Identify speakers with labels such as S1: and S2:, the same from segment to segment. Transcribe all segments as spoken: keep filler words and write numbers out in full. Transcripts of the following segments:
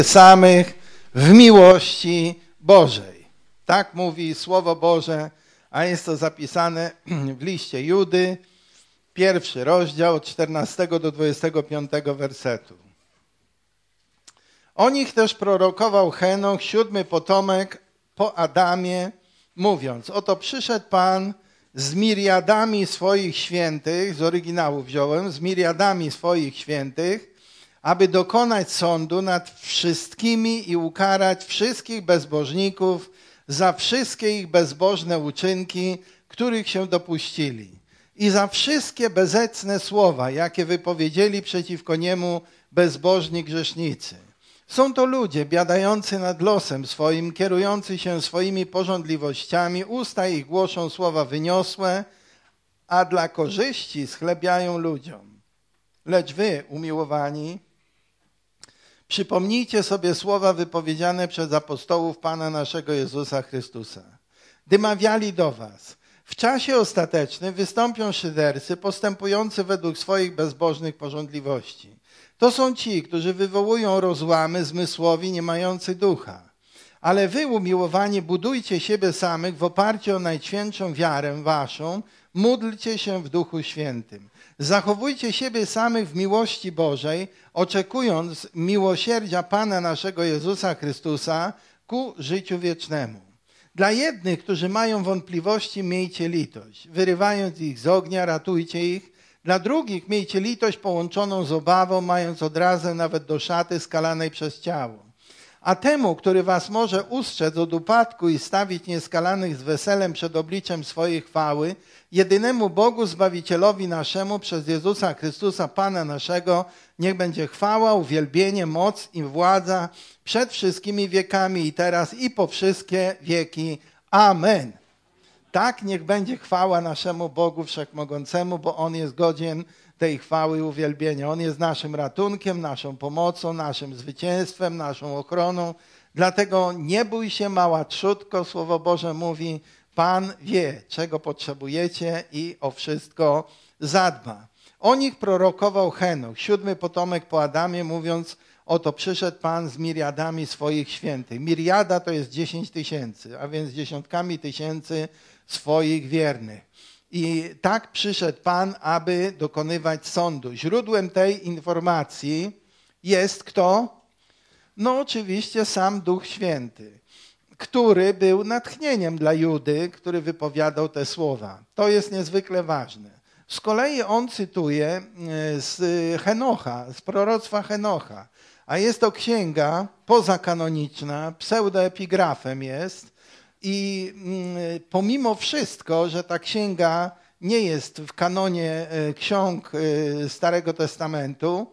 S1: samych w miłości Bożej. Tak mówi Słowo Boże, a jest to zapisane w liście Judy, pierwszy rozdział od czternastego do dwudziestego piątego wersetu. O nich też prorokował Henoch, siódmy potomek po Adamie, mówiąc: oto przyszedł Pan z miriadami swoich świętych, z oryginału wziąłem, z miriadami swoich świętych, aby dokonać sądu nad wszystkimi i ukarać wszystkich bezbożników za wszystkie ich bezbożne uczynki, których się dopuścili, i za wszystkie bezecne słowa, jakie wypowiedzieli przeciwko niemu bezbożni grzesznicy. Są to ludzie biadający nad losem swoim, kierujący się swoimi pożądliwościami, usta ich głoszą słowa wyniosłe, a dla korzyści schlebiają ludziom. Lecz wy, umiłowani, przypomnijcie sobie słowa wypowiedziane przez apostołów Pana naszego Jezusa Chrystusa, gdy mawiali do was: w czasie ostatecznym wystąpią szydercy postępujący według swoich bezbożnych pożądliwości. To są ci, którzy wywołują rozłamy zmysłowi, nie mający ducha. Ale wy, umiłowani, budujcie siebie samych w oparciu o najświętszą wiarę waszą, módlcie się w Duchu Świętym. Zachowujcie siebie samych w miłości Bożej, oczekując miłosierdzia Pana naszego Jezusa Chrystusa ku życiu wiecznemu. Dla jednych, którzy mają wątpliwości, miejcie litość. Wyrywając ich z ognia, ratujcie ich. Dla drugich miejcie litość połączoną z obawą, mając odrazę nawet do szaty skalanej przez ciało. A temu, który was może ustrzec od upadku i stawić nieskalanych z weselem przed obliczem swojej chwały, jedynemu Bogu, Zbawicielowi naszemu, przez Jezusa Chrystusa, Pana naszego, niech będzie chwała, uwielbienie, moc i władza przed wszystkimi wiekami i teraz i po wszystkie wieki. Amen. Tak niech będzie chwała naszemu Bogu Wszechmogącemu, bo On jest godzien tej chwały i uwielbienia. On jest naszym ratunkiem, naszą pomocą, naszym zwycięstwem, naszą ochroną. Dlatego nie bój się, mała trzódko, Słowo Boże mówi: Pan wie, czego potrzebujecie i o wszystko zadba. O nich prorokował Henoch, siódmy potomek po Adamie, mówiąc: oto przyszedł Pan z miriadami swoich świętych. Miriada to jest dziesięć tysięcy, a więc dziesiątkami tysięcy swoich wiernych. I tak przyszedł Pan, aby dokonywać sądu. Źródłem tej informacji jest kto? No oczywiście sam Duch Święty, który był natchnieniem dla Judy, który wypowiadał te słowa. To jest niezwykle ważne. Z kolei on cytuje z Henocha, z proroctwa Henocha, a jest to księga pozakanoniczna, pseudoepigrafem jest. I pomimo wszystko, że ta księga nie jest w kanonie ksiąg Starego Testamentu,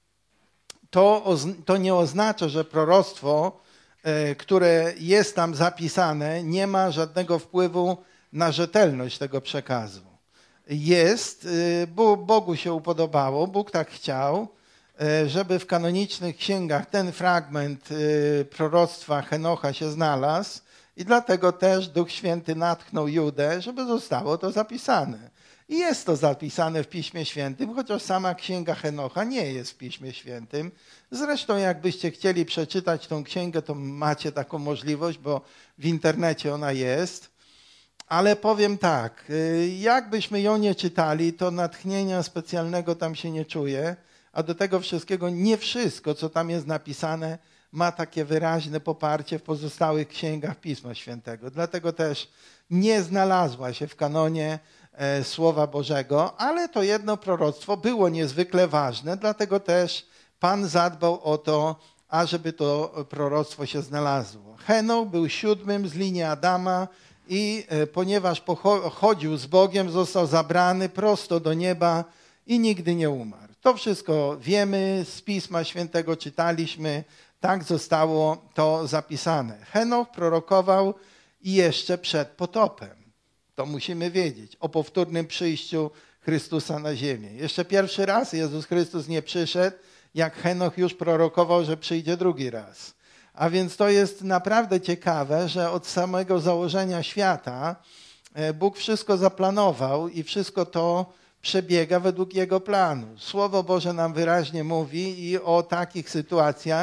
S1: to, to nie oznacza, że proroctwo, które jest tam zapisane, nie ma żadnego wpływu na rzetelność tego przekazu. Jest, bo Bogu się upodobało, Bóg tak chciał, żeby w kanonicznych księgach ten fragment proroctwa Henocha się znalazł. I dlatego też Duch Święty natchnął Judę, żeby zostało to zapisane. I jest to zapisane w Piśmie Świętym, chociaż sama księga Henocha nie jest w Piśmie Świętym. Zresztą jakbyście chcieli przeczytać tą księgę, to macie taką możliwość, bo w internecie ona jest. Ale powiem tak, jakbyśmy ją nie czytali, to natchnienia specjalnego tam się nie czuje, a do tego wszystkiego nie wszystko, co tam jest napisane, ma takie wyraźne poparcie w pozostałych księgach Pisma Świętego. Dlatego też nie znalazła się w kanonie e, Słowa Bożego, ale to jedno proroctwo było niezwykle ważne, dlatego też Pan zadbał o to, ażeby to proroctwo się znalazło. Henoch był siódmym z linii Adama i e, ponieważ chodził z Bogiem, został zabrany prosto do nieba i nigdy nie umarł. To wszystko wiemy, z Pisma Świętego czytaliśmy. Tak zostało to zapisane. Henoch prorokował i jeszcze przed potopem. To musimy wiedzieć o powtórnym przyjściu Chrystusa na ziemię. Jeszcze pierwszy raz Jezus Chrystus nie przyszedł, jak Henoch już prorokował, że przyjdzie drugi raz. A więc to jest naprawdę ciekawe, że od samego założenia świata Bóg wszystko zaplanował i wszystko to przebiega według Jego planu. Słowo Boże nam wyraźnie mówi i o takich sytuacjach,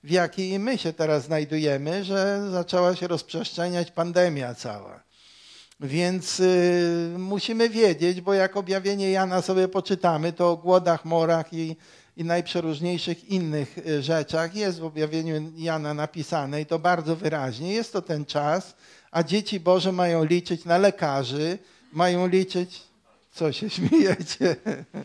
S1: w jakiej my się teraz znajdujemy, że zaczęła się rozprzestrzeniać pandemia cała. Więc y, musimy wiedzieć, bo jak objawienie Jana sobie poczytamy, to o głodach, morach i, i najprzeróżniejszych innych rzeczach jest w objawieniu Jana napisane i to bardzo wyraźnie. Jest to ten czas, a dzieci Boże mają liczyć na lekarzy, mają liczyć... Co się śmiejecie?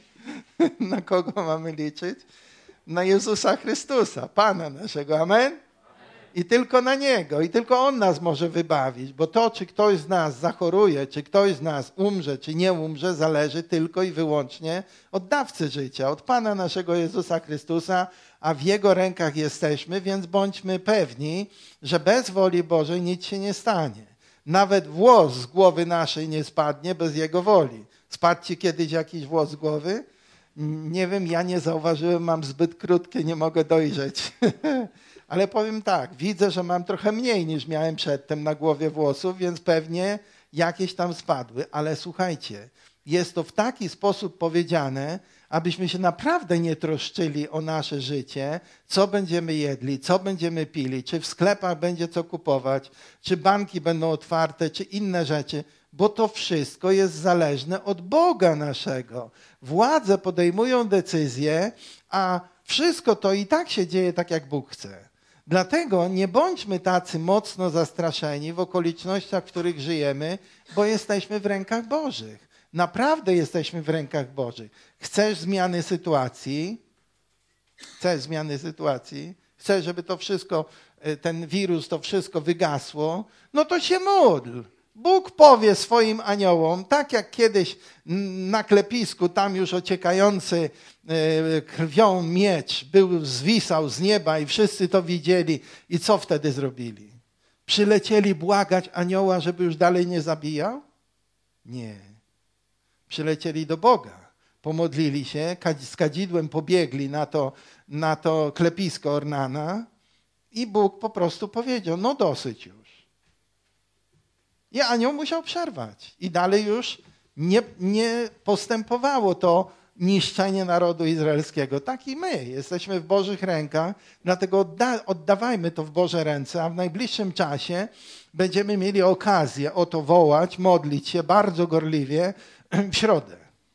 S1: Na kogo mamy liczyć? Na Jezusa Chrystusa, Pana naszego. Amen? I tylko na Niego. I tylko On nas może wybawić, bo to, czy ktoś z nas zachoruje, czy ktoś z nas umrze, czy nie umrze, zależy tylko i wyłącznie od dawcy życia, od Pana naszego Jezusa Chrystusa, a w Jego rękach jesteśmy, więc bądźmy pewni, że bez woli Bożej nic się nie stanie. Nawet włos z głowy naszej nie spadnie bez Jego woli. Spadł ci kiedyś jakiś włos z głowy? Nie wiem, ja nie zauważyłem, mam zbyt krótkie, nie mogę dojrzeć. Ale powiem tak, widzę, że mam trochę mniej niż miałem przedtem na głowie włosów, więc pewnie jakieś tam spadły. Ale słuchajcie, jest to w taki sposób powiedziane, abyśmy się naprawdę nie troszczyli o nasze życie, co będziemy jedli, co będziemy pili, czy w sklepach będzie co kupować, czy banki będą otwarte, czy inne rzeczy, bo to wszystko jest zależne od Boga naszego. Władze podejmują decyzje, a wszystko to i tak się dzieje tak, jak Bóg chce. Dlatego nie bądźmy tacy mocno zastraszeni w okolicznościach, w których żyjemy, bo jesteśmy w rękach Bożych. Naprawdę jesteśmy w rękach Bożych. Chcesz zmiany sytuacji? Chcesz zmiany sytuacji? Chcesz, żeby to wszystko, ten wirus, to wszystko wygasło? No to się módl. Bóg powie swoim aniołom, tak jak kiedyś na klepisku, tam już ociekający krwią miecz był, zwisał z nieba i wszyscy to widzieli. I co wtedy zrobili? Przylecieli błagać anioła, żeby już dalej nie zabijał? Nie. Przylecieli do Boga, pomodlili się, z kadzidłem pobiegli na to, na to klepisko Ornana i Bóg po prostu powiedział, no dosyć już. I anioł musiał przerwać. I dalej już nie, nie postępowało to niszczenie narodu izraelskiego. Tak i my. Jesteśmy w Bożych rękach, dlatego odda, oddawajmy to w Boże ręce, a w najbliższym czasie będziemy mieli okazję o to wołać, modlić się bardzo gorliwie w środę.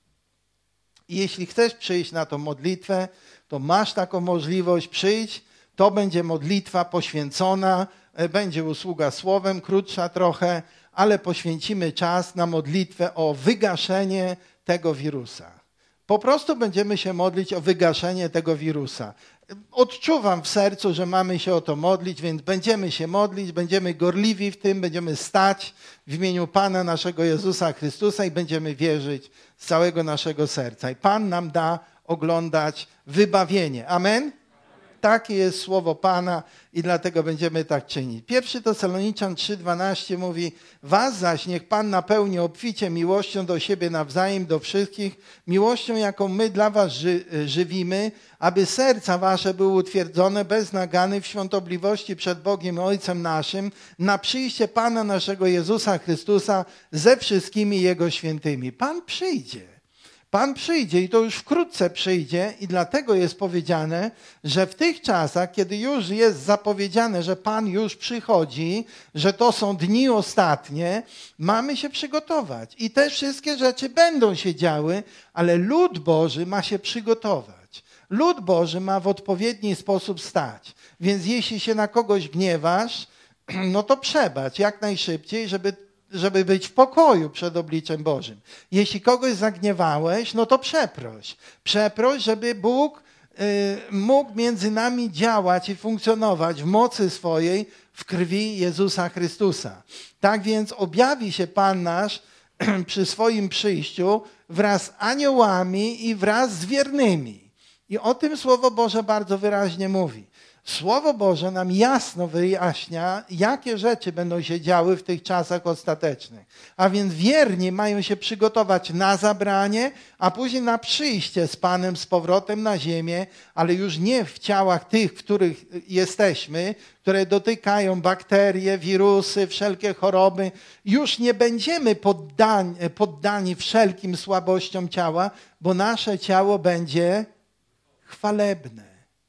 S1: I jeśli chcesz przyjść na tą modlitwę, to masz taką możliwość, przyjść. To będzie modlitwa poświęcona, będzie usługa słowem, krótsza trochę, ale poświęcimy czas na modlitwę o wygaszenie tego wirusa. Po prostu będziemy się modlić o wygaszenie tego wirusa. Odczuwam w sercu, że mamy się o to modlić, więc będziemy się modlić, będziemy gorliwi w tym, będziemy stać w imieniu Pana naszego Jezusa Chrystusa i będziemy wierzyć z całego naszego serca. I Pan nam da oglądać wybawienie. Amen? Takie jest słowo Pana i dlatego będziemy tak czynić. Pierwszy Tesaloniczan trzy dwanaście mówi, was zaś niech Pan napełni obficie miłością do siebie nawzajem, do wszystkich, miłością, jaką my dla was ży żywimy, aby serca wasze były utwierdzone bez nagany w świątobliwości przed Bogiem Ojcem naszym, na przyjście Pana naszego Jezusa Chrystusa ze wszystkimi Jego świętymi. Pan przyjdzie. Pan przyjdzie i to już wkrótce przyjdzie i dlatego jest powiedziane, że w tych czasach, kiedy już jest zapowiedziane, że Pan już przychodzi, że to są dni ostatnie, mamy się przygotować. I te wszystkie rzeczy będą się działy, ale lud Boży ma się przygotować. Lud Boży ma w odpowiedni sposób stać. Więc jeśli się na kogoś gniewasz, no to przebacz jak najszybciej, żeby żeby być w pokoju przed obliczem Bożym. Jeśli kogoś zagniewałeś, no to przeproś. Przeproś, żeby Bóg y, mógł między nami działać i funkcjonować w mocy swojej w krwi Jezusa Chrystusa. Tak więc objawi się Pan nasz przy swoim przyjściu wraz z aniołami i wraz z wiernymi. I o tym Słowo Boże bardzo wyraźnie mówi. Słowo Boże nam jasno wyjaśnia, jakie rzeczy będą się działy w tych czasach ostatecznych. A więc wierni mają się przygotować na zabranie, a później na przyjście z Panem z powrotem na ziemię, ale już nie w ciałach tych, w których jesteśmy, które dotykają bakterie, wirusy, wszelkie choroby. Już nie będziemy poddani, poddani wszelkim słabościom ciała, bo nasze ciało będzie chwalebne.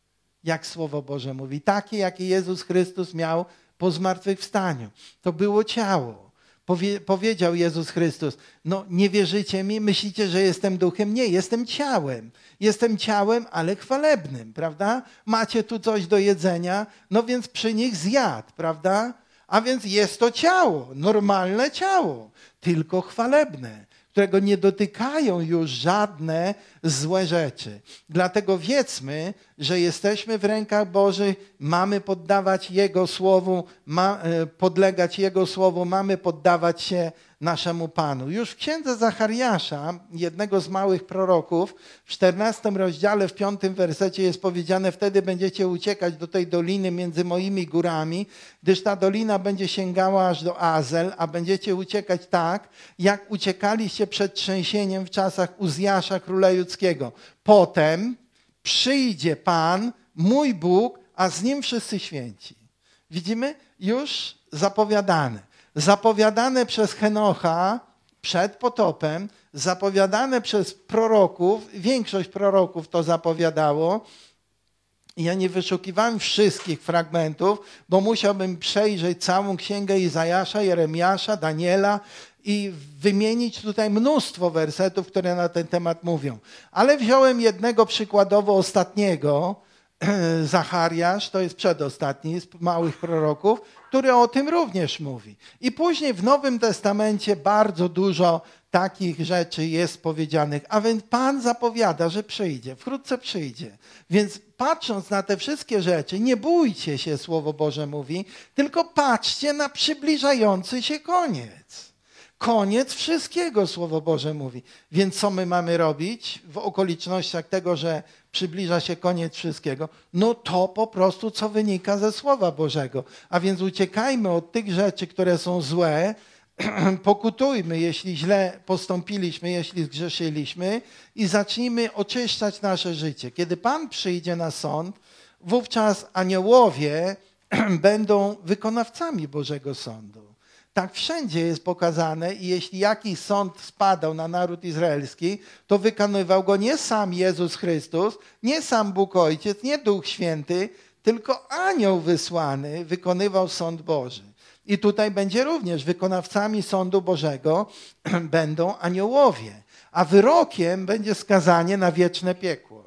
S1: jak Słowo Boże mówi. Takie, jakie Jezus Chrystus miał po zmartwychwstaniu. To było ciało. Powie, powiedział Jezus Chrystus, no nie wierzycie mi, myślicie, że jestem duchem? Nie, jestem ciałem. Jestem ciałem, ale chwalebnym, prawda? Macie tu coś do jedzenia, no więc przy nich zjadł, prawda? A więc jest to ciało, normalne ciało, tylko chwalebne, którego nie dotykają już żadne złe rzeczy. Dlatego wiedzmy, że jesteśmy w rękach Bożych, mamy poddawać Jego Słowu, ma, podlegać Jego Słowu, mamy poddawać się naszemu Panu. Już w księdze Zachariasza, jednego z małych proroków, w czternastym rozdziale, w piątym wersecie jest powiedziane: wtedy będziecie uciekać do tej doliny między moimi górami, gdyż ta dolina będzie sięgała aż do Azel, a będziecie uciekać tak, jak uciekaliście przed trzęsieniem w czasach Uzjasza, króla judzkiego. Potem przyjdzie Pan, mój Bóg, a z Nim wszyscy święci. Widzimy? Już zapowiadane. Zapowiadane przez Henocha przed potopem, zapowiadane przez proroków, większość proroków to zapowiadało. Ja nie wyszukiwałem wszystkich fragmentów, bo musiałbym przejrzeć całą księgę Izajasza, Jeremiasza, Daniela i wymienić tutaj mnóstwo wersetów, które na ten temat mówią. Ale wziąłem jednego przykładowo ostatniego, Zachariasz, to jest przedostatni z małych proroków, który o tym również mówi. I później w Nowym Testamencie bardzo dużo takich rzeczy jest powiedzianych. A więc Pan zapowiada, że przyjdzie, wkrótce przyjdzie. Więc patrząc na te wszystkie rzeczy, nie bójcie się, Słowo Boże mówi, tylko patrzcie na przybliżający się koniec. Koniec wszystkiego, Słowo Boże mówi. Więc co my mamy robić w okolicznościach tego, że przybliża się koniec wszystkiego? No to po prostu, co wynika ze Słowa Bożego. A więc uciekajmy od tych rzeczy, które są złe, pokutujmy, jeśli źle postąpiliśmy, jeśli zgrzeszyliśmy i zacznijmy oczyszczać nasze życie. Kiedy Pan przyjdzie na sąd, wówczas aniołowie będą wykonawcami Bożego Sądu. Tak wszędzie jest pokazane i jeśli jakiś sąd spadał na naród izraelski, to wykonywał go nie sam Jezus Chrystus, nie sam Bóg Ojciec, nie Duch Święty, tylko anioł wysłany wykonywał sąd Boży. I tutaj będzie również wykonawcami sądu Bożego będą aniołowie, a wyrokiem będzie skazanie na wieczne piekło.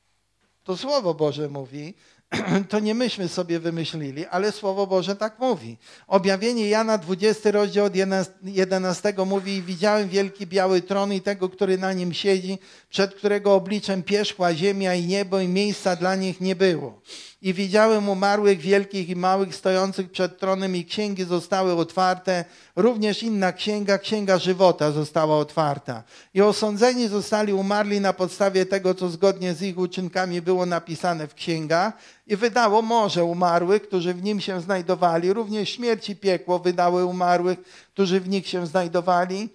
S1: To Słowo Boże mówi. To nie myśmy sobie wymyślili, ale Słowo Boże tak mówi. Objawienie Jana, dwudziesty rozdział od jedenastego mówi: i widziałem wielki biały tron i tego, który na nim siedzi, przed którego obliczem pierzchła ziemia i niebo i miejsca dla nich nie było. I widziałem umarłych wielkich i małych stojących przed tronem i księgi zostały otwarte. Również inna księga, księga żywota została otwarta. I osądzeni zostali umarli na podstawie tego, co zgodnie z ich uczynkami było napisane w księgach. I wydało morze umarłych, którzy w nim się znajdowali. Również śmierć i piekło wydały umarłych, którzy w nich się znajdowali.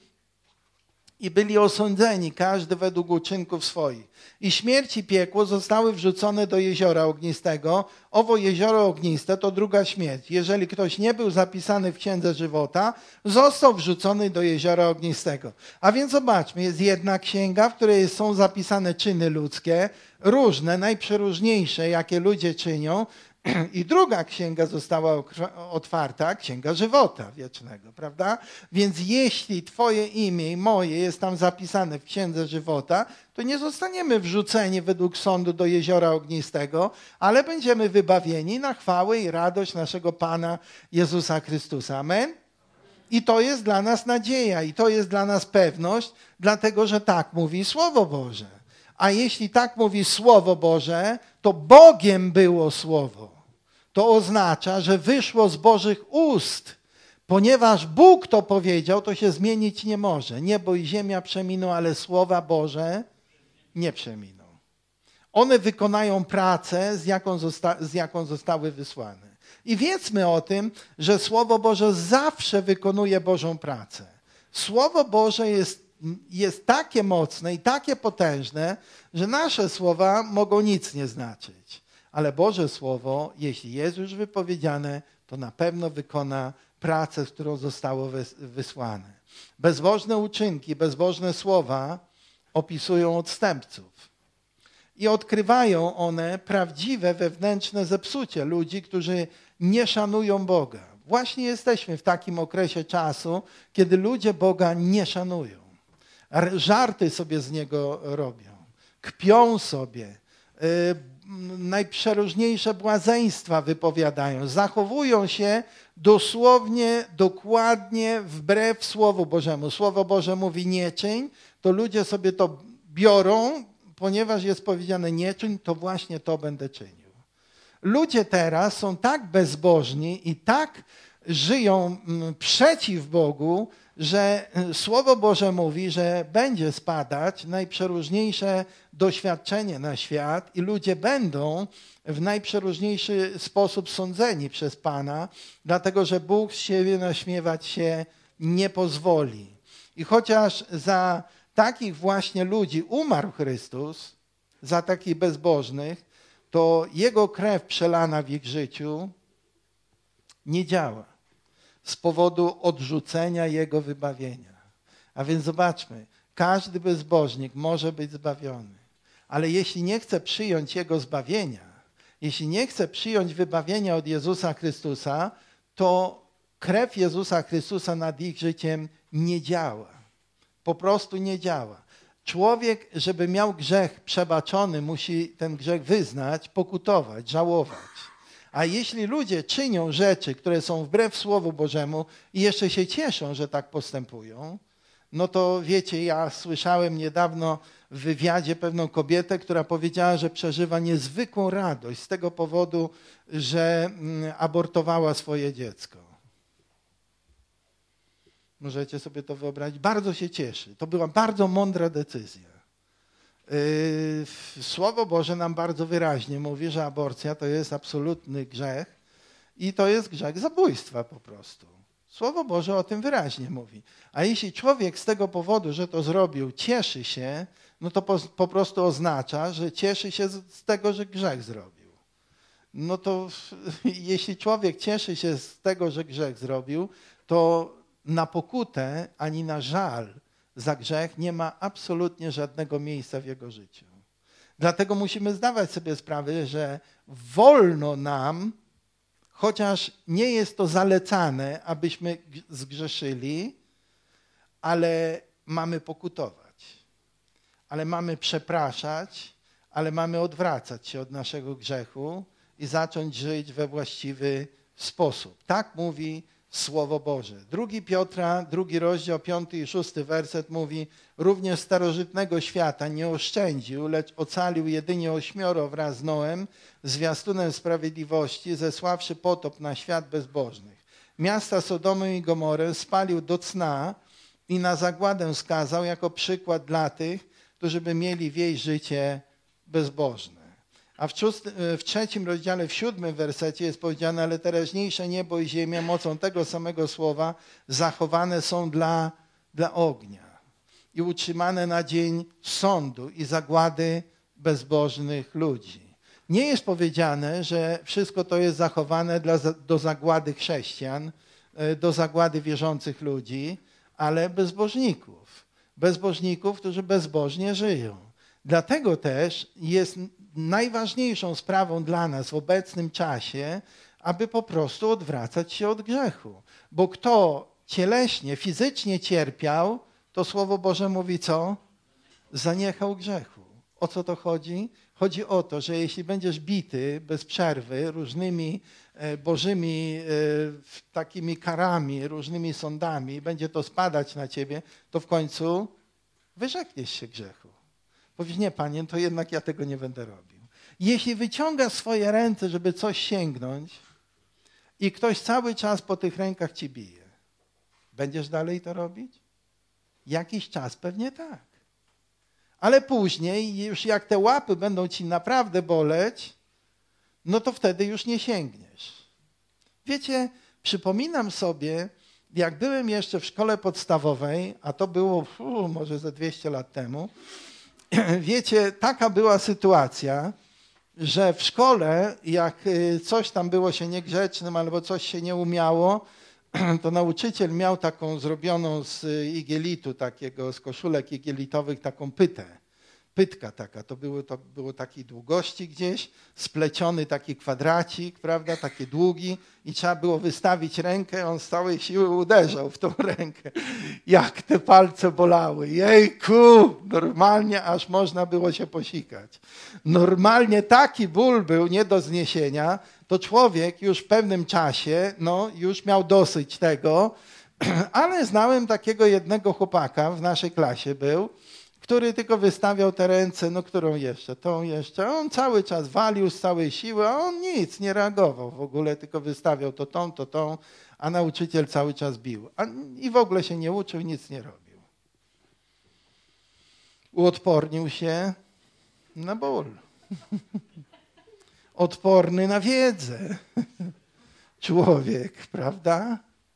S1: I byli osądzeni, każdy według uczynków swoich. I śmierć i piekło zostały wrzucone do jeziora ognistego. Owo jezioro ogniste to druga śmierć. Jeżeli ktoś nie był zapisany w księdze żywota, został wrzucony do jeziora ognistego. A więc zobaczmy, jest jedna księga, w której są zapisane czyny ludzkie, różne, najprzeróżniejsze, jakie ludzie czynią. I druga księga została otwarta, księga żywota wiecznego, prawda? Więc jeśli twoje imię i moje jest tam zapisane w księdze żywota, to nie zostaniemy wrzuceni według sądu do jeziora ognistego, ale będziemy wybawieni na chwałę i radość naszego Pana Jezusa Chrystusa. Amen? I to jest dla nas nadzieja i to jest dla nas pewność, dlatego że tak mówi Słowo Boże. A jeśli tak mówi Słowo Boże, to Bogiem było Słowo. To oznacza, że wyszło z Bożych ust. Ponieważ Bóg to powiedział, to się zmienić nie może. Niebo i ziemia przeminą, ale słowa Boże nie przeminą. One wykonają pracę, z jaką, zosta- z jaką zostały wysłane. I wiedzmy o tym, że Słowo Boże zawsze wykonuje Bożą pracę. Słowo Boże jest, jest takie mocne i takie potężne, że nasze słowa mogą nic nie znaczyć. Ale Boże Słowo, jeśli jest już wypowiedziane, to na pewno wykona pracę, z którą zostało wysłane. Bezbożne uczynki, bezbożne słowa opisują odstępców. i odkrywają one prawdziwe wewnętrzne zepsucie ludzi, którzy nie szanują Boga. Właśnie jesteśmy w takim okresie czasu, kiedy ludzie Boga nie szanują. Żarty sobie z Niego robią, kpią sobie, yy, najprzeróżniejsze błazeństwa wypowiadają, zachowują się dosłownie, dokładnie wbrew Słowu Bożemu. Słowo Boże mówi nie czyń, to ludzie sobie to biorą, ponieważ jest powiedziane nie czyń, to właśnie to będę czynił. Ludzie teraz są tak bezbożni i tak żyją przeciw Bogu, że Słowo Boże mówi, że będzie spadać najprzeróżniejsze doświadczenie na świat i ludzie będą w najprzeróżniejszy sposób sądzeni przez Pana, dlatego że Bóg z siebie naśmiewać się nie pozwoli. I chociaż za takich właśnie ludzi umarł Chrystus, za takich bezbożnych, to Jego krew przelana w ich życiu nie działa z powodu odrzucenia Jego wybawienia. A więc zobaczmy, każdy bezbożnik może być zbawiony, ale jeśli nie chce przyjąć Jego zbawienia, jeśli nie chce przyjąć wybawienia od Jezusa Chrystusa, to krew Jezusa Chrystusa nad ich życiem nie działa. Po prostu nie działa. Człowiek, żeby miał grzech przebaczony, musi ten grzech wyznać, pokutować, żałować. A jeśli ludzie czynią rzeczy, które są wbrew Słowu Bożemu i jeszcze się cieszą, że tak postępują, no to wiecie, ja słyszałem niedawno w wywiadzie pewną kobietę, która powiedziała, że przeżywa niezwykłą radość z tego powodu, że abortowała swoje dziecko. Możecie sobie to wyobrazić. Bardzo się cieszy. To była bardzo mądra decyzja. Słowo Boże nam bardzo wyraźnie mówi, że aborcja to jest absolutny grzech i to jest grzech zabójstwa po prostu. Słowo Boże o tym wyraźnie mówi. A jeśli człowiek z tego powodu, że to zrobił, cieszy się, no to po, po prostu oznacza, że cieszy się z tego, że grzech zrobił. No to jeśli człowiek cieszy się z tego, że grzech zrobił, to na pokutę ani na żal za grzech nie ma absolutnie żadnego miejsca w jego życiu. Dlatego musimy zdawać sobie sprawę, że wolno nam, chociaż nie jest to zalecane, abyśmy zgrzeszyli, ale mamy pokutować. Ale mamy przepraszać, ale mamy odwracać się od naszego grzechu i zacząć żyć we właściwy sposób. Tak mówi Słowo Boże. Drugi Piotra, drugi rozdział, piąty i szósty werset mówi: również starożytnego świata nie oszczędził, lecz ocalił jedynie ośmioro wraz z Noem, zwiastunem sprawiedliwości, zesławszy potop na świat bezbożnych. Miasta Sodomy i Gomorę spalił do cna i na zagładę skazał jako przykład dla tych, którzy by mieli wieść życie bezbożne. A w, szóstym, w trzecim rozdziale, w siódmym wersecie jest powiedziane: ale teraźniejsze niebo i ziemia mocą tego samego słowa zachowane są dla, dla ognia i utrzymane na dzień sądu i zagłady bezbożnych ludzi. Nie jest powiedziane, że wszystko to jest zachowane dla, do zagłady chrześcijan, do zagłady wierzących ludzi, ale bezbożników. Bezbożników, którzy bezbożnie żyją. Dlatego też jest najważniejszą sprawą dla nas w obecnym czasie, aby po prostu odwracać się od grzechu. Bo kto cieleśnie, fizycznie cierpiał, to Słowo Boże mówi co? Zaniechał grzechu. O co to chodzi? Chodzi o to, że jeśli będziesz bity bez przerwy różnymi bożymi takimi karami, różnymi sądami, będzie to spadać na ciebie, to w końcu wyrzekniesz się grzechu. Powiesz: nie, Panie, to jednak ja tego nie będę robił. Jeśli wyciągasz swoje ręce, żeby coś sięgnąć i ktoś cały czas po tych rękach ci bije, będziesz dalej to robić? Jakiś czas pewnie tak. Ale później, już jak te łapy będą ci naprawdę boleć, no to wtedy już nie sięgniesz. Wiecie, przypominam sobie, jak byłem jeszcze w szkole podstawowej, a to było uu, może ze dwieście lat temu, wiecie, taka była sytuacja, że w szkole, jak coś tam było się niegrzecznym albo coś się nie umiało, to nauczyciel miał taką zrobioną z igielitu, takiego, z koszulek igielitowych, taką pytę. pytka taka, to było, to było takiej długości gdzieś, spleciony taki kwadracik, prawda, taki długi i trzeba było wystawić rękę, on z całej siły uderzał w tą rękę. Jak te palce bolały, jejku, normalnie aż można było się posikać. Normalnie taki ból był nie do zniesienia, to człowiek już w pewnym czasie, no już miał dosyć tego, ale znałem takiego jednego chłopaka, w naszej klasie był, który tylko wystawiał te ręce, no którą jeszcze, tą jeszcze. On cały czas walił z całej siły, a on nic, nie reagował w ogóle, tylko wystawiał to tą, to tą, a nauczyciel cały czas bił. A, i w ogóle się nie uczył, nic nie robił. Uodpornił się na ból. Odporny na wiedzę. Człowiek, prawda?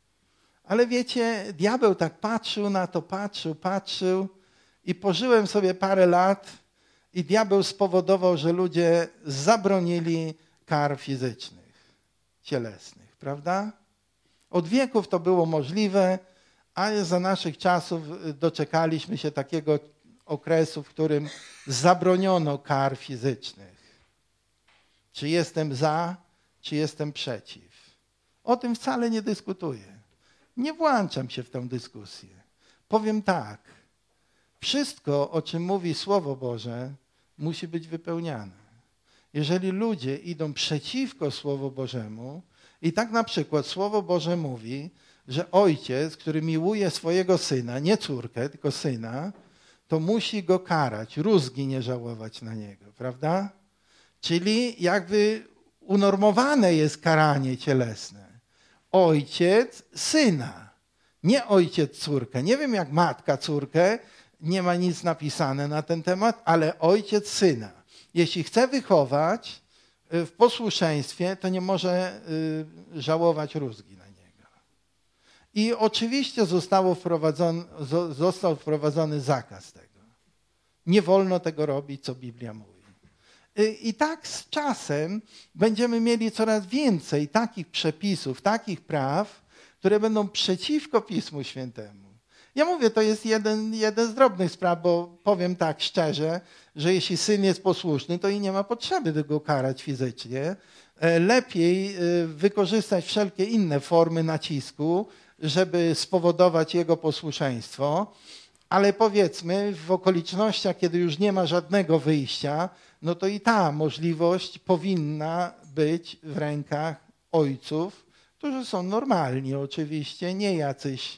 S1: Ale wiecie, diabeł tak patrzył na to, patrzył, patrzył i pożyłem sobie parę lat i diabeł spowodował, że ludzie zabronili kar fizycznych, cielesnych, prawda? Od wieków to było możliwe, a za naszych czasów doczekaliśmy się takiego okresu, w którym zabroniono kar fizycznych. Czy jestem za, czy jestem przeciw? O tym wcale nie dyskutuję. Nie włączam się w tę dyskusję. Powiem tak. Wszystko, o czym mówi Słowo Boże, musi być wypełniane. Jeżeli ludzie idą przeciwko Słowu Bożemu i tak na przykład Słowo Boże mówi, że ojciec, który miłuje swojego syna, nie córkę, tylko syna, to musi go karać, rózgi nie żałować na niego, prawda? Czyli jakby unormowane jest karanie cielesne. Ojciec syna, nie ojciec córkę. Nie wiem jak matka córkę, nie ma nic napisane na ten temat, ale ojciec syna. Jeśli chce wychować w posłuszeństwie, to nie może żałować rózgi na niego. I oczywiście zostało wprowadzony, został wprowadzony zakaz tego. Nie wolno tego robić, co Biblia mówi. I tak z czasem będziemy mieli coraz więcej takich przepisów, takich praw, które będą przeciwko Pismu Świętemu. Ja mówię, to jest jeden, jeden z drobnych spraw, bo powiem tak szczerze, że jeśli syn jest posłuszny, to i nie ma potrzeby go karać fizycznie. Lepiej wykorzystać wszelkie inne formy nacisku, żeby spowodować jego posłuszeństwo. Ale powiedzmy, w okolicznościach, kiedy już nie ma żadnego wyjścia, no to i ta możliwość powinna być w rękach ojców, którzy są normalni oczywiście, nie jacyś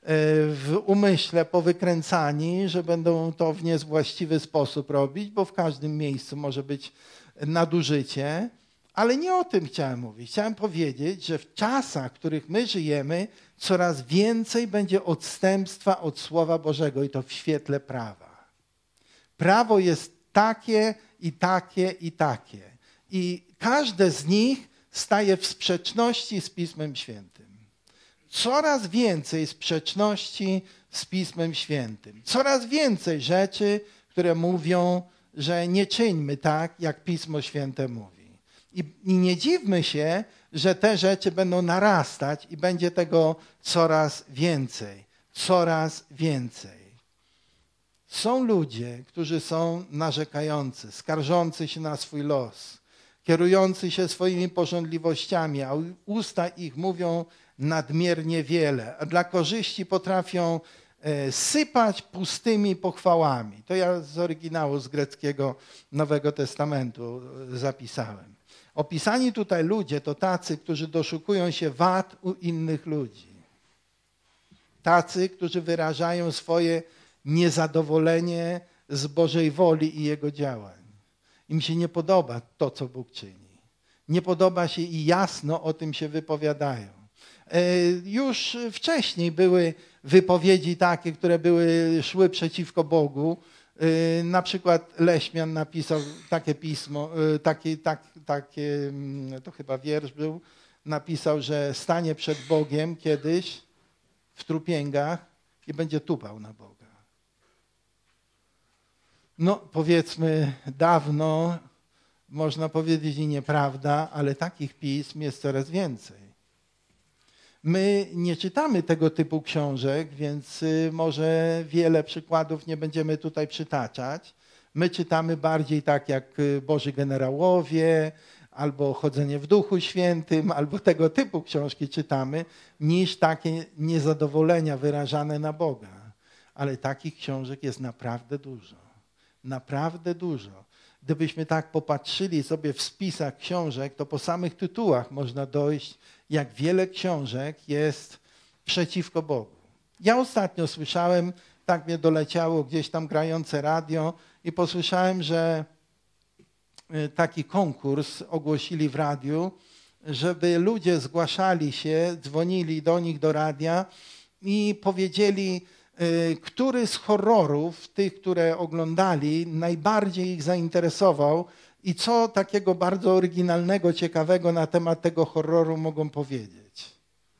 S1: w umyśle powykręcani, że będą to w niewłaściwy sposób robić, bo w każdym miejscu może być nadużycie. Ale nie o tym chciałem mówić. Chciałem powiedzieć, że w czasach, w których my żyjemy, coraz więcej będzie odstępstwa od Słowa Bożego i to w świetle prawa. Prawo jest takie i takie i takie. I każde z nich staje w sprzeczności z Pismem Świętym. Coraz więcej sprzeczności z Pismem Świętym. Coraz więcej rzeczy, które mówią, że nie czyńmy tak, jak Pismo Święte mówi. I, I nie dziwmy się, że te rzeczy będą narastać i będzie tego coraz więcej. Coraz więcej. Są ludzie, którzy są narzekający, skarżący się na swój los, kierujący się swoimi pożądliwościami, a usta ich mówią nadmiernie wiele, a dla korzyści potrafią e, sypać pustymi pochwałami. To ja z oryginału, z greckiego Nowego Testamentu zapisałem. Opisani tutaj ludzie to tacy, którzy doszukują się wad u innych ludzi. Tacy, którzy wyrażają swoje niezadowolenie z Bożej woli i Jego działań. Im się nie podoba to, co Bóg czyni. Nie podoba się i jasno o tym się wypowiadają. Już wcześniej były wypowiedzi takie, które były, szły przeciwko Bogu. Na przykład Leśmian napisał takie pismo, takie, tak, takie, to chyba wiersz był, napisał, że stanie przed Bogiem kiedyś w trupięgach i będzie tupał na Boga. No powiedzmy dawno, można powiedzieć i nieprawda, ale takich pism jest coraz więcej. My nie czytamy tego typu książek, więc może wiele przykładów nie będziemy tutaj przytaczać. My czytamy bardziej tak jak Boży generałowie, albo Chodzenie w Duchu Świętym, albo tego typu książki czytamy, niż takie niezadowolenia wyrażane na Boga. Ale takich książek jest naprawdę dużo. Naprawdę dużo. Gdybyśmy tak popatrzyli sobie w spisach książek, to po samych tytułach można dojść, jak wiele książek jest przeciwko Bogu. Ja ostatnio słyszałem, tak mnie doleciało gdzieś tam grające radio i posłyszałem, że taki konkurs ogłosili w radiu, żeby ludzie zgłaszali się, dzwonili do nich do radia i powiedzieli, który z horrorów, tych, które oglądali, najbardziej ich zainteresował i co takiego bardzo oryginalnego, ciekawego na temat tego horroru mogą powiedzieć.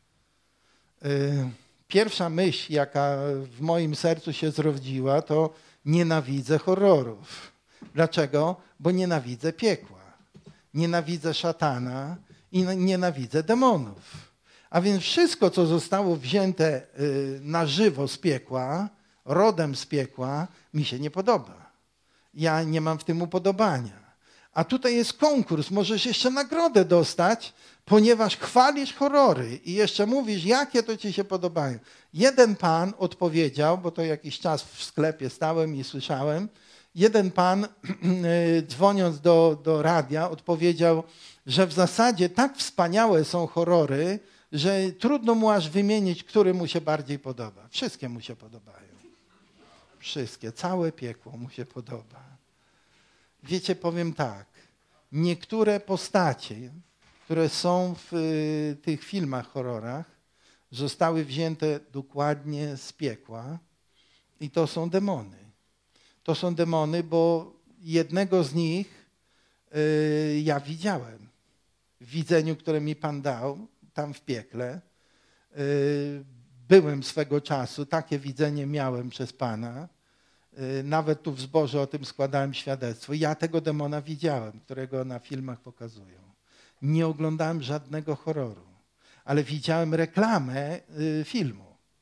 S1: Pierwsza myśl, jaka w moim sercu się zrodziła, to nienawidzę horrorów. Dlaczego? Bo nienawidzę piekła, nienawidzę szatana i nienawidzę demonów. A więc wszystko, co zostało wzięte na żywo z piekła, rodem z piekła, mi się nie podoba. Ja nie mam w tym upodobania. A tutaj jest konkurs, możesz jeszcze nagrodę dostać, ponieważ chwalisz horrory i jeszcze mówisz, jakie to ci się podobają. Jeden pan odpowiedział, bo to jakiś czas w sklepie stałem i słyszałem, jeden pan dzwoniąc do, do radia odpowiedział, że w zasadzie tak wspaniałe są horrory, że trudno mu aż wymienić, który mu się bardziej podoba. Wszystkie mu się podobają. Wszystkie, całe piekło mu się podoba. Wiecie, powiem tak, niektóre postacie, które są w y, tych filmach, horrorach, zostały wzięte dokładnie z piekła i to są demony. To są demony, bo jednego z nich y, ja widziałem w widzeniu, które mi Pan dał, tam w piekle. Y, byłem swego czasu, takie widzenie miałem przez Pana. Nawet tu w zborze o tym składałem świadectwo. Ja tego demona widziałem, którego na filmach pokazują. Nie oglądałem żadnego horroru, ale widziałem reklamę filmu.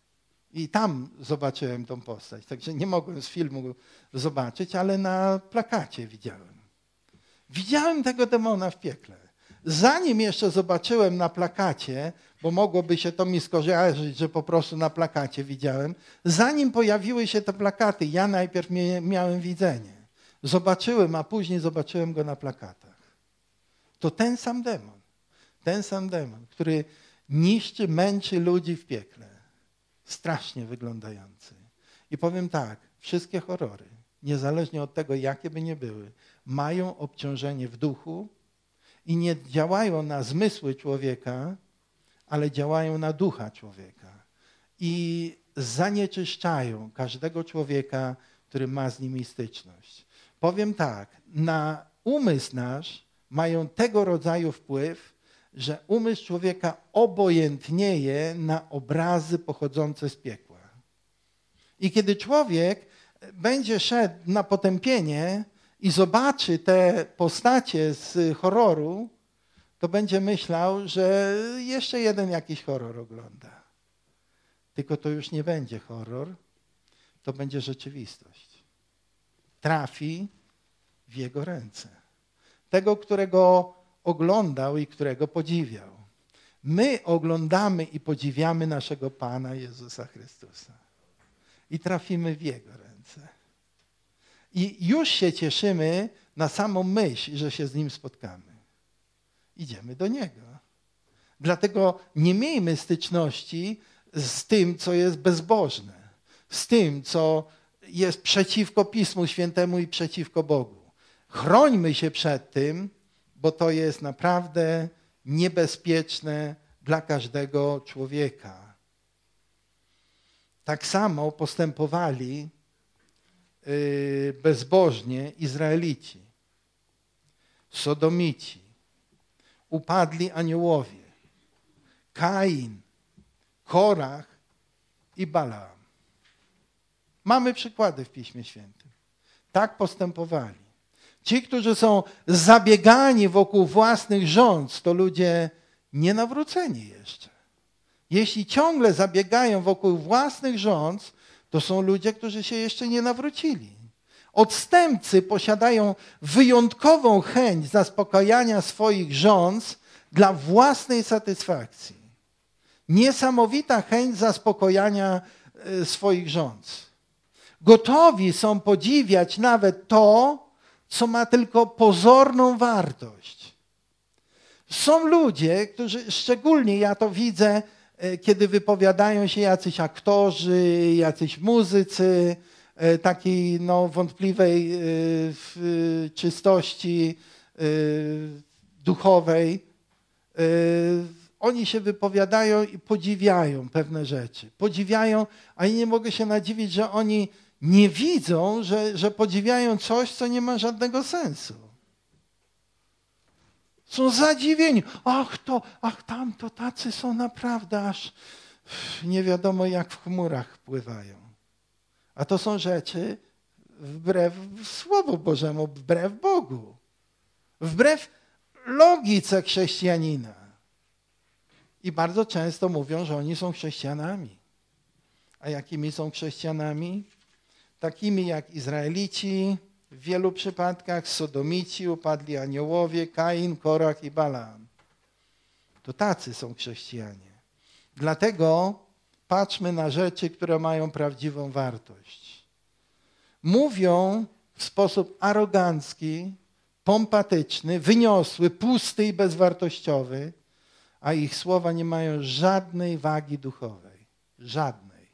S1: I tam zobaczyłem tą postać. Także nie mogłem z filmu zobaczyć, ale na plakacie widziałem. Widziałem tego demona w piekle. Zanim jeszcze zobaczyłem na plakacie, bo mogłoby się to mi skojarzyć, że po prostu na plakacie widziałem, zanim pojawiły się te plakaty, ja najpierw miałem widzenie. Zobaczyłem, a później zobaczyłem go na plakatach. To ten sam demon, ten sam demon, który niszczy, męczy ludzi w piekle. Strasznie wyglądający. I powiem tak, wszystkie horrory, niezależnie od tego, jakie by nie były, mają obciążenie w duchu, i nie działają na zmysły człowieka, ale działają na ducha człowieka. I zanieczyszczają każdego człowieka, który ma z nimi styczność. Powiem tak, na umysł nasz mają tego rodzaju wpływ, że umysł człowieka obojętnieje na obrazy pochodzące z piekła. I kiedy człowiek będzie szedł na potępienie, i zobaczy te postacie z horroru, to będzie myślał, że jeszcze jeden jakiś horror ogląda. Tylko to już nie będzie horror, to będzie rzeczywistość. Trafi w jego ręce. Tego, którego oglądał i którego podziwiał. My oglądamy i podziwiamy naszego Pana Jezusa Chrystusa. I trafimy w Jego ręce. I już się cieszymy na samą myśl, że się z Nim spotkamy. Idziemy do Niego. Dlatego nie miejmy styczności z tym, co jest bezbożne. Z tym, co jest przeciwko Pismu Świętemu i przeciwko Bogu. Chrońmy się przed tym, bo to jest naprawdę niebezpieczne dla każdego człowieka. Tak samo postępowali bezbożnie Izraelici, Sodomici, upadli aniołowie, Kain, Korach i Balaam. Mamy przykłady w Piśmie Świętym. Tak postępowali. Ci, którzy są zabiegani wokół własnych rządz, to ludzie nienawróceni jeszcze. Jeśli ciągle zabiegają wokół własnych rządz, to są ludzie, którzy się jeszcze nie nawrócili. Odstępcy posiadają wyjątkową chęć zaspokajania swoich żądz dla własnej satysfakcji. Niesamowita chęć zaspokojenia swoich żądz. Gotowi są podziwiać nawet to, co ma tylko pozorną wartość. Są ludzie, którzy, szczególnie ja to widzę, kiedy wypowiadają się jacyś aktorzy, jacyś muzycy, takiej no, wątpliwej w czystości duchowej. Oni się wypowiadają i podziwiają pewne rzeczy. Podziwiają, a ja nie mogę się nadziwić, że oni nie widzą, że, że podziwiają coś, co nie ma żadnego sensu. Są zadziwieni. Ach to, ach tam, to tacy są naprawdę aż nie wiadomo jak w chmurach pływają. A to są rzeczy wbrew Słowu Bożemu, wbrew Bogu. Wbrew logice chrześcijanina. I bardzo często mówią, że oni są chrześcijanami. A jakimi są chrześcijanami? Takimi jak Izraelici, w wielu przypadkach Sodomici, upadli aniołowie, Kain, Korach i Balaam. To tacy są chrześcijanie. Dlatego patrzmy na rzeczy, które mają prawdziwą wartość. Mówią w sposób arogancki, pompatyczny, wyniosły, pusty i bezwartościowy, a ich słowa nie mają żadnej wagi duchowej. Żadnej.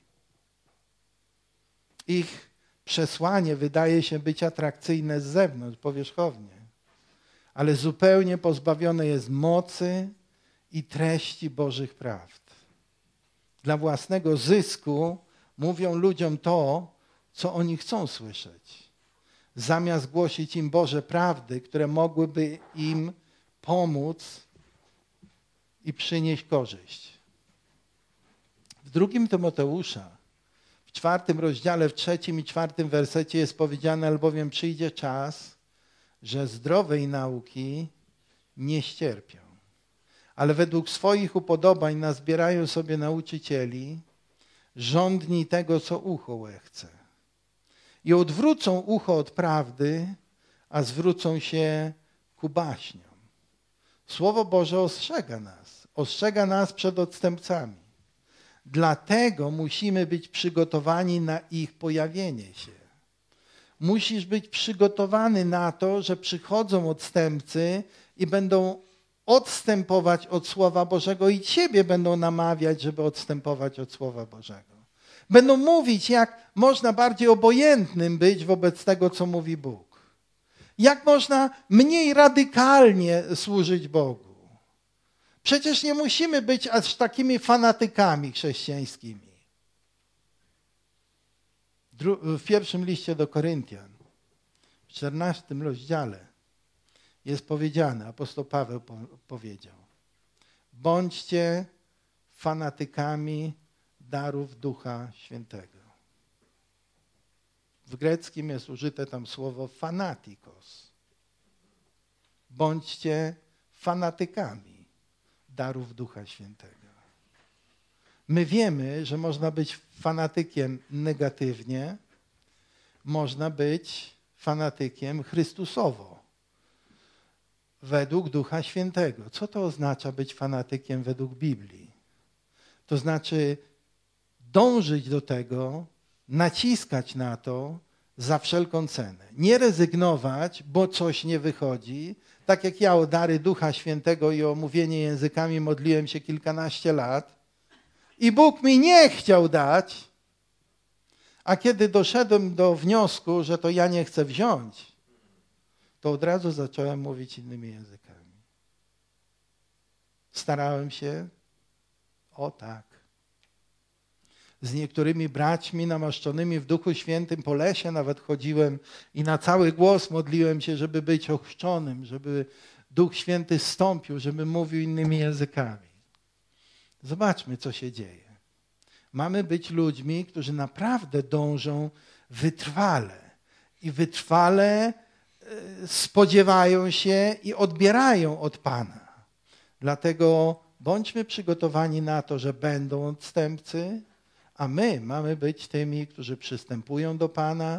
S1: Ich przesłanie wydaje się być atrakcyjne z zewnątrz, powierzchownie, ale zupełnie pozbawione jest mocy i treści Bożych prawd. Dla własnego zysku mówią ludziom to, co oni chcą słyszeć, zamiast głosić im Boże prawdy, które mogłyby im pomóc i przynieść korzyść. W drugim Tymoteusza, w czwartym rozdziale, w trzecim i czwartym wersecie jest powiedziane, albowiem przyjdzie czas, że zdrowej nauki nie ścierpią, ale według swoich upodobań nazbierają sobie nauczycieli, żądni tego, co ucho łechce. I odwrócą ucho od prawdy, a zwrócą się ku baśniom. Słowo Boże ostrzega nas, ostrzega nas przed odstępcami. Dlatego musimy być przygotowani na ich pojawienie się. Musisz być przygotowany na to, że przychodzą odstępcy i będą odstępować od Słowa Bożego i ciebie będą namawiać, żeby odstępować od Słowa Bożego. Będą mówić, jak można bardziej obojętnym być wobec tego, co mówi Bóg. Jak można mniej radykalnie służyć Bogu. Przecież nie musimy być aż takimi fanatykami chrześcijańskimi. W pierwszym liście do Koryntian, w czternastym rozdziale jest powiedziane, apostoł Paweł powiedział, bądźcie fanatykami darów Ducha Świętego. W greckim jest użyte tam słowo fanatikos. Bądźcie fanatykami darów Ducha Świętego. My wiemy, że można być fanatykiem negatywnie, można być fanatykiem Chrystusowo, według Ducha Świętego. Co to oznacza być fanatykiem według Biblii? To znaczy dążyć do tego, naciskać na to za wszelką cenę. Nie rezygnować, bo coś nie wychodzi. Tak jak ja o dary Ducha Świętego i o mówienie językami modliłem się kilkanaście lat i Bóg mi nie chciał dać, a kiedy doszedłem do wniosku, że to ja nie chcę wziąć, to od razu zacząłem mówić innymi językami. Starałem się, o tak, z niektórymi braćmi namaszczonymi w Duchu Świętym po lesie nawet chodziłem i na cały głos modliłem się, żeby być ochrzczonym, żeby Duch Święty zstąpił, żeby mówił innymi językami. Zobaczmy, co się dzieje. Mamy być ludźmi, którzy naprawdę dążą wytrwale i wytrwale spodziewają się i odbierają od Pana. Dlatego bądźmy przygotowani na to, że będą odstępcy, a my mamy być tymi, którzy przystępują do Pana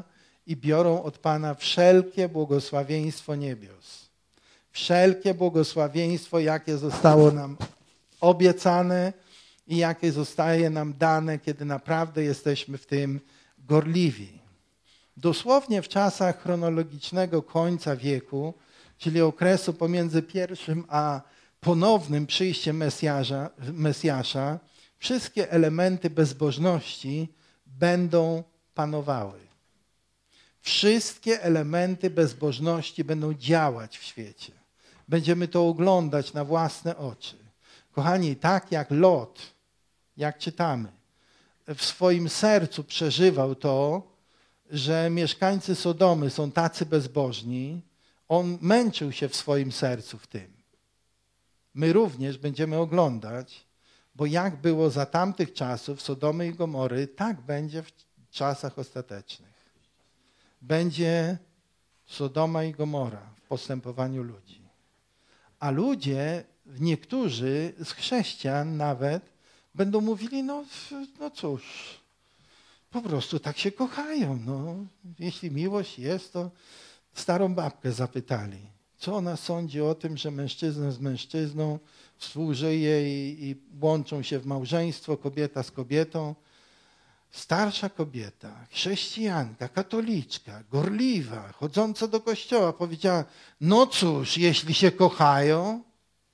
S1: i biorą od Pana wszelkie błogosławieństwo niebios. Wszelkie błogosławieństwo, jakie zostało nam obiecane i jakie zostaje nam dane, kiedy naprawdę jesteśmy w tym gorliwi. Dosłownie w czasach chronologicznego końca wieku, czyli okresu pomiędzy pierwszym a ponownym przyjściem Mesjasza, Mesjasza, wszystkie elementy bezbożności będą panowały. Wszystkie elementy bezbożności będą działać w świecie. Będziemy to oglądać na własne oczy. Kochani, tak jak Lot, jak czytamy, w swoim sercu przeżywał to, że mieszkańcy Sodomy są tacy bezbożni, on męczył się w swoim sercu w tym. My również będziemy oglądać, bo jak było za tamtych czasów Sodomy i Gomory, tak będzie w czasach ostatecznych. Będzie Sodoma i Gomora w postępowaniu ludzi. A ludzie, niektórzy z chrześcijan nawet, będą mówili, no, no cóż, po prostu tak się kochają. No. Jeśli miłość jest, to starą babkę zapytali, co ona sądzi o tym, że mężczyzna z mężczyzną współżyje i, i łączą się w małżeństwo, kobieta z kobietą. Starsza kobieta, chrześcijanka, katoliczka, gorliwa, chodząca do kościoła, powiedziała, no cóż, jeśli się kochają.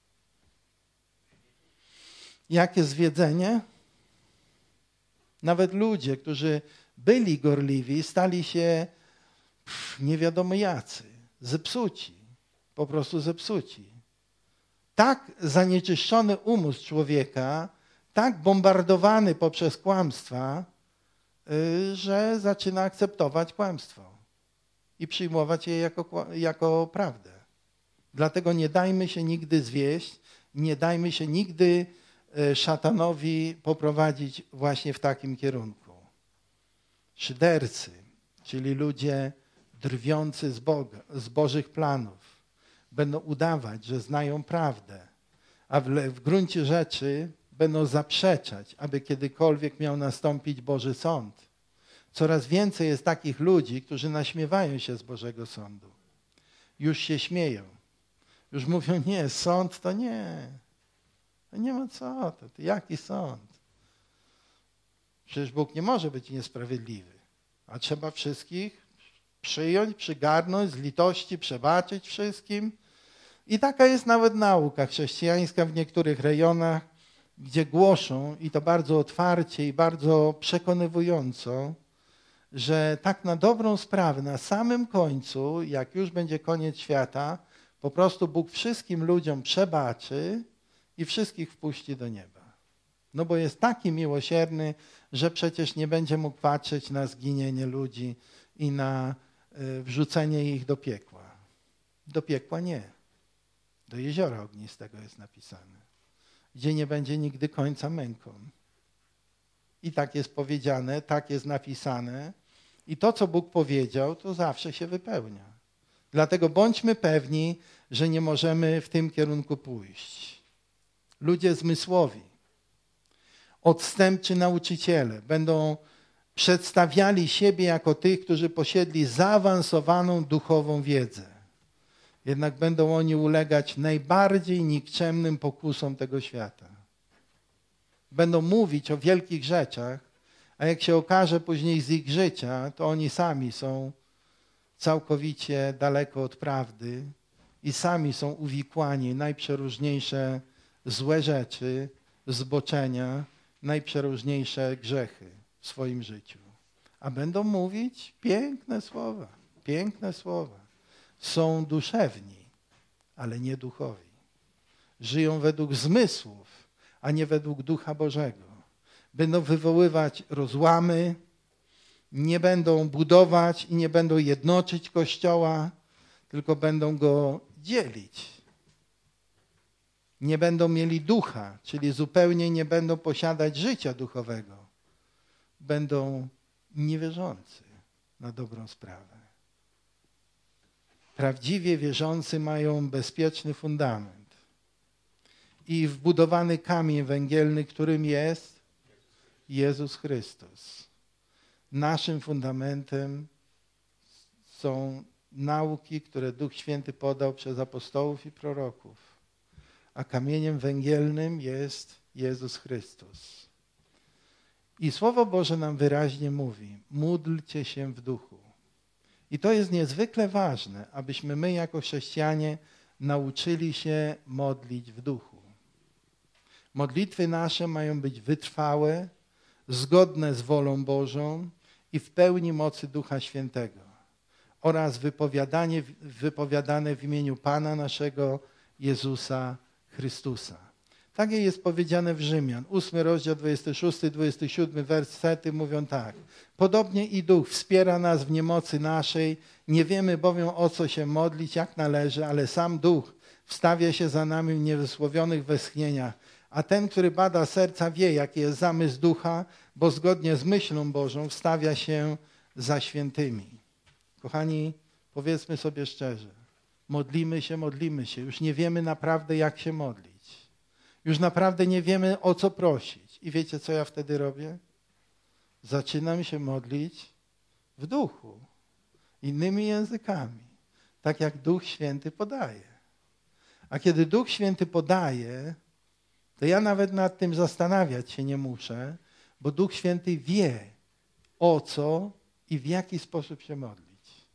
S1: Jakie zwiedzenie? Nawet ludzie, którzy byli gorliwi, stali się pff, nie wiadomo jacy, zepsuci, po prostu zepsuci. Tak zanieczyszczony umysł człowieka, tak bombardowany poprzez kłamstwa, że zaczyna akceptować kłamstwo i przyjmować je jako, jako prawdę. Dlatego nie dajmy się nigdy zwieść, nie dajmy się nigdy szatanowi poprowadzić właśnie w takim kierunku. Szydercy, czyli ludzie drwiący z Boga, z Bożych planów, będą udawać, że znają prawdę, a w, w gruncie rzeczy będą zaprzeczać, aby kiedykolwiek miał nastąpić Boży Sąd. Coraz więcej jest takich ludzi, którzy naśmiewają się z Bożego Sądu. Już się śmieją. Już mówią, nie, sąd to nie. To nie ma co, to, to jaki sąd? Przecież Bóg nie może być niesprawiedliwy. A trzeba wszystkich przyjąć, przygarnąć, z litości przebaczyć wszystkim. I taka jest nawet nauka chrześcijańska w niektórych rejonach, gdzie głoszą, i to bardzo otwarcie i bardzo przekonywująco, że tak na dobrą sprawę, na samym końcu, jak już będzie koniec świata, po prostu Bóg wszystkim ludziom przebaczy i wszystkich wpuści do nieba. No bo jest taki miłosierny, że przecież nie będzie mógł patrzeć na zginienie ludzi i na y, wrzucenie ich do piekła. Do piekła nie. Do jeziora ognistego jest napisane, gdzie nie będzie nigdy końca mękom. I tak jest powiedziane, tak jest napisane. I to, co Bóg powiedział, to zawsze się wypełnia. Dlatego bądźmy pewni, że nie możemy w tym kierunku pójść. Ludzie zmysłowi, odstępczy nauczyciele będą przedstawiali siebie jako tych, którzy posiedli zaawansowaną duchową wiedzę. Jednak będą oni ulegać najbardziej nikczemnym pokusom tego świata. Będą mówić o wielkich rzeczach, a jak się okaże później z ich życia, to oni sami są całkowicie daleko od prawdy i sami są uwikłani w najprzeróżniejsze złe rzeczy, zboczenia, najprzeróżniejsze grzechy w swoim życiu. A będą mówić piękne słowa, piękne słowa. Są duszewni, ale nie duchowi. Żyją według zmysłów, a nie według Ducha Bożego. Będą wywoływać rozłamy, nie będą budować i nie będą jednoczyć Kościoła, tylko będą go dzielić. Nie będą mieli ducha, czyli zupełnie nie będą posiadać życia duchowego. Będą niewierzący na dobrą sprawę. Prawdziwie wierzący mają bezpieczny fundament i wbudowany kamień węgielny, którym jest Jezus Chrystus. Naszym fundamentem są nauki, które Duch Święty podał przez apostołów i proroków, a kamieniem węgielnym jest Jezus Chrystus. I Słowo Boże nam wyraźnie mówi, módlcie się w duchu. I to jest niezwykle ważne, abyśmy my jako chrześcijanie nauczyli się modlić w duchu. Modlitwy nasze mają być wytrwałe, zgodne z wolą Bożą i w pełni mocy Ducha Świętego oraz wypowiadanie, wypowiadane w imieniu Pana naszego Jezusa Chrystusa. Tak jest powiedziane w Rzymian, ósmy rozdział, dwudziesty szósty, dwudziesty siódmy wersety mówią tak. Podobnie i Duch wspiera nas w niemocy naszej, nie wiemy bowiem o co się modlić, jak należy, ale sam Duch wstawia się za nami w niewysłowionych westchnieniach. A ten, który bada serca, wie, jaki jest zamysł Ducha, bo zgodnie z myślą Bożą wstawia się za świętymi. Kochani, powiedzmy sobie szczerze, modlimy się, modlimy się, już nie wiemy naprawdę, jak się modlić. Już naprawdę nie wiemy, o co prosić. I wiecie, co ja wtedy robię? Zaczynam się modlić w duchu, innymi językami, tak jak Duch Święty podaje. A kiedy Duch Święty podaje, to ja nawet nad tym zastanawiać się nie muszę, bo Duch Święty wie, o co i w jaki sposób się modlić.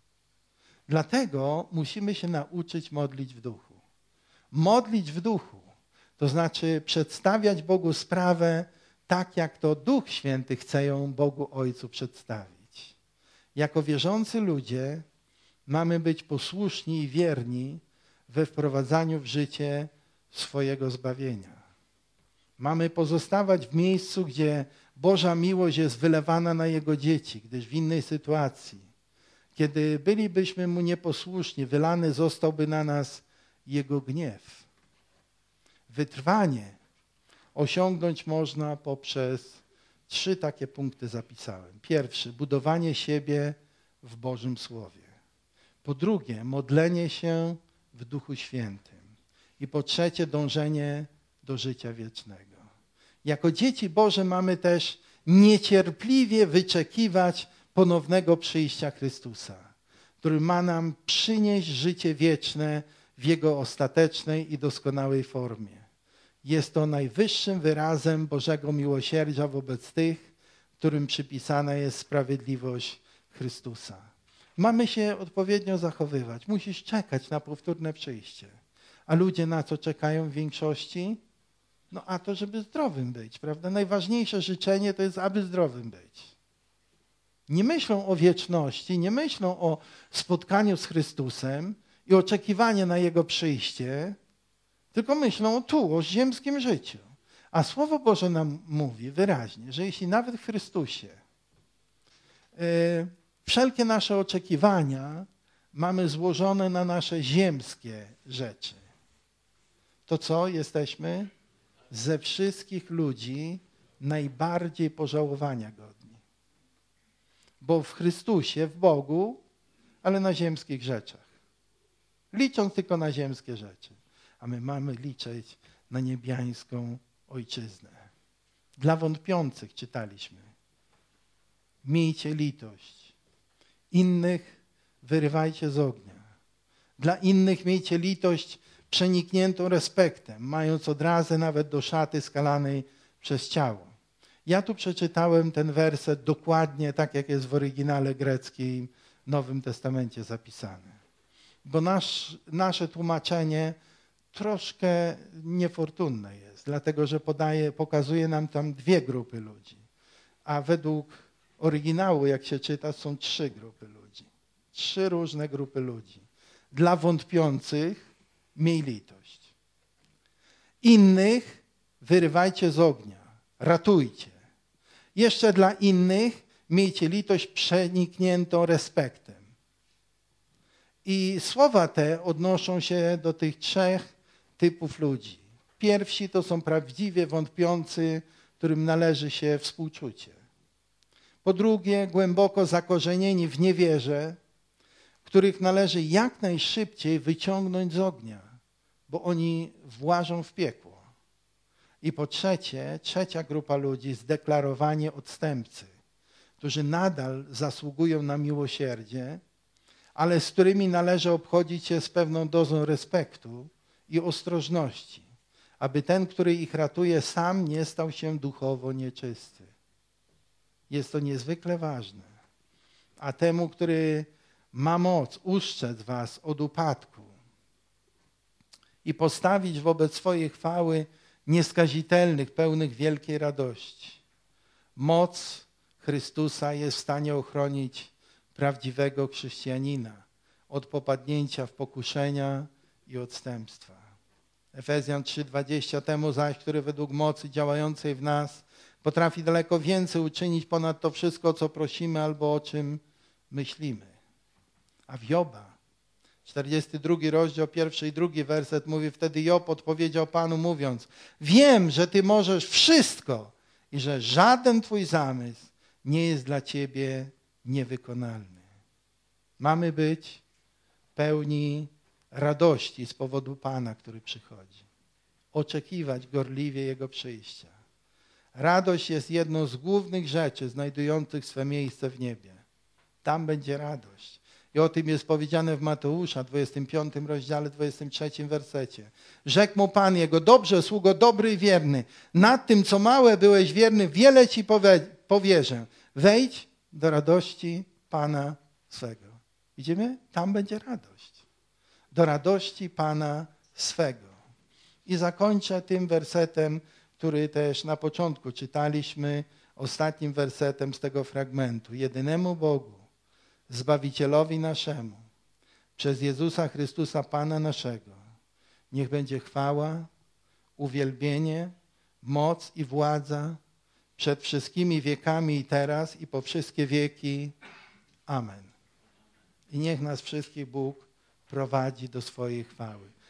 S1: Dlatego musimy się nauczyć modlić w duchu. Modlić w duchu, to znaczy przedstawiać Bogu sprawę tak, jak to Duch Święty chce ją Bogu Ojcu przedstawić. Jako wierzący ludzie mamy być posłuszni i wierni we wprowadzaniu w życie swojego zbawienia. Mamy pozostawać w miejscu, gdzie Boża miłość jest wylewana na Jego dzieci, gdyż w innej sytuacji, kiedy bylibyśmy Mu nieposłuszni, wylany zostałby na nas Jego gniew. Wytrwanie osiągnąć można poprzez trzy takie punkty zapisałem. Pierwszy, budowanie siebie w Bożym Słowie. Po drugie, modlenie się w Duchu Świętym. I po trzecie, dążenie do życia wiecznego. Jako dzieci Boże mamy też niecierpliwie wyczekiwać ponownego przyjścia Chrystusa, który ma nam przynieść życie wieczne w Jego ostatecznej i doskonałej formie. Jest to najwyższym wyrazem Bożego miłosierdzia wobec tych, którym przypisana jest sprawiedliwość Chrystusa. Mamy się odpowiednio zachowywać. Musisz czekać na powtórne przyjście. A ludzie na co czekają w większości? No a to, żeby zdrowym być, prawda? Najważniejsze życzenie to jest, aby zdrowym być. Nie myślą o wieczności, nie myślą o spotkaniu z Chrystusem i oczekiwanie na Jego przyjście, tylko myślą o tu, o ziemskim życiu. A Słowo Boże nam mówi wyraźnie, że jeśli nawet w Chrystusie yy, wszelkie nasze oczekiwania mamy złożone na nasze ziemskie rzeczy, to co? Jesteśmy ze wszystkich ludzi najbardziej pożałowania godni. Bo w Chrystusie, w Bogu, ale na ziemskich rzeczach. Licząc tylko na ziemskie rzeczy. A my mamy liczyć na niebiańską ojczyznę. Dla wątpiących czytaliśmy. Miejcie litość. Innych wyrywajcie z ognia. Dla innych miejcie litość przenikniętą respektem, mając odrazę nawet do szaty skalanej przez ciało. Ja tu przeczytałem ten werset dokładnie tak, jak jest w oryginale greckim w Nowym Testamencie zapisany. Bo nasz, nasze tłumaczenie troszkę niefortunne jest, dlatego że podaje, pokazuje nam tam dwie grupy ludzi. A według oryginału, jak się czyta, są trzy grupy ludzi. Trzy różne grupy ludzi. Dla wątpiących miej litość. Innych wyrywajcie z ognia, ratujcie. Jeszcze dla innych miejcie litość przenikniętą respektem. I słowa te odnoszą się do tych trzech typów ludzi. Pierwsi to są prawdziwie wątpiący, którym należy się współczucie. Po drugie, głęboko zakorzenieni w niewierze, których należy jak najszybciej wyciągnąć z ognia, bo oni włażą w piekło. I po trzecie, trzecia grupa ludzi, zdeklarowanie odstępcy, którzy nadal zasługują na miłosierdzie, ale z którymi należy obchodzić się z pewną dozą respektu i ostrożności, aby ten, który ich ratuje, sam nie stał się duchowo nieczysty. Jest to niezwykle ważne. A temu, który ma moc ustrzec was od upadku i postawić wobec swojej chwały nieskazitelnych, pełnych wielkiej radości. Moc Chrystusa jest w stanie ochronić prawdziwego chrześcijanina od popadnięcia w pokuszenia i odstępstwa. Efezjan trzy dwadzieścia, temu zaś, który według mocy działającej w nas potrafi daleko więcej uczynić ponad to wszystko, co prosimy albo o czym myślimy. A w Joba, czterdziesty drugi rozdział, pierwszy i drugi werset mówi, wtedy Job odpowiedział Panu mówiąc, wiem, że Ty możesz wszystko i że żaden Twój zamysł nie jest dla Ciebie niewykonalny. Mamy być pełni radości z powodu Pana, który przychodzi. Oczekiwać gorliwie Jego przyjścia. Radość jest jedną z głównych rzeczy znajdujących swe miejsce w niebie. Tam będzie radość. I o tym jest powiedziane w Mateusza, dwudziestym piątym rozdziale, dwudziestym trzecim wersecie. Rzekł mu Pan jego, dobrze, sługo dobry i wierny. Nad tym, co małe byłeś wierny, wiele Ci powierzę. Wejdź do radości Pana swego. Widzimy? Tam będzie radość. Do radości Pana swego. I zakończę tym wersetem, który też na początku czytaliśmy, ostatnim wersetem z tego fragmentu. Jedynemu Bogu, Zbawicielowi naszemu, przez Jezusa Chrystusa Pana naszego, niech będzie chwała, uwielbienie, moc i władza przed wszystkimi wiekami i teraz i po wszystkie wieki. Amen. I niech nas wszystkich Bóg prowadzi do swojej chwały.